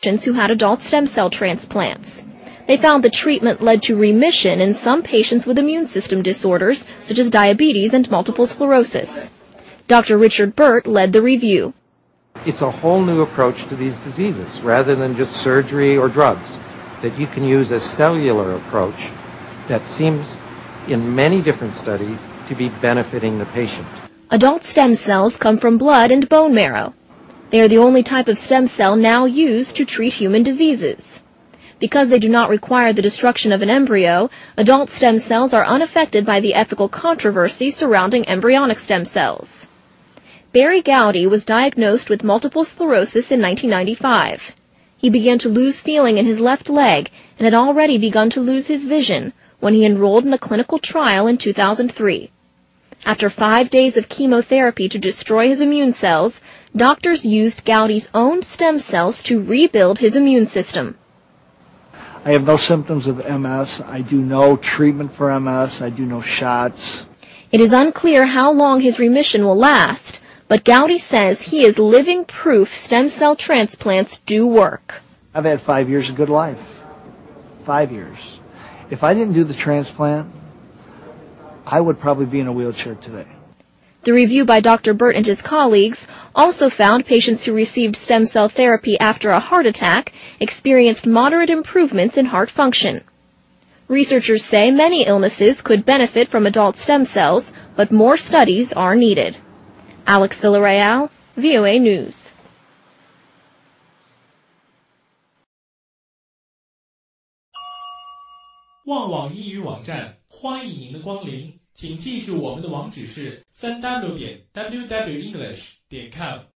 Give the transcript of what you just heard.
patients who had adult stem cell transplants. They found the treatment led to remission in some patients with immune system disorders, such as diabetes and multiple sclerosis. Dr. Richard Burt led the review. It's a whole new approach to these diseases, rather than just surgery or drugs, that you can use a cellular approach that seems, in many different studies, to be benefiting the patient. Adult stem cells come from blood and bone marrow. They are the only type of stem cell now used to treat human diseases. Because they do not require the destruction of an embryo, adult stem cells are unaffected by the ethical controversy surrounding embryonic stem cells. Barry Gowdy was diagnosed with multiple sclerosis in 1995. He began to lose feeling in his left leg and had already begun to lose his vision when he enrolled in a clinical trial in 2003. After 5 days of chemotherapy to destroy his immune cells, doctors used Gowdy's own stem cells to rebuild his immune system. I have no symptoms of MS. I do no treatment for MS. I do no shots. It is unclear how long his remission will last, but Gowdy says he is living proof stem cell transplants do work. I've had 5 years of good life. 5 years. If I didn't do the transplant, I would probably be in a wheelchair today. The review by Dr. Burt and his colleagues also found patients who received stem cell therapy after a heart attack experienced moderate improvements in heart function. Researchers say many illnesses could benefit from adult stem cells, but more studies are needed. Alex Villarreal, VOA News. 旺网英语网站欢迎您的光临，请记住我们的网址是 www.english.com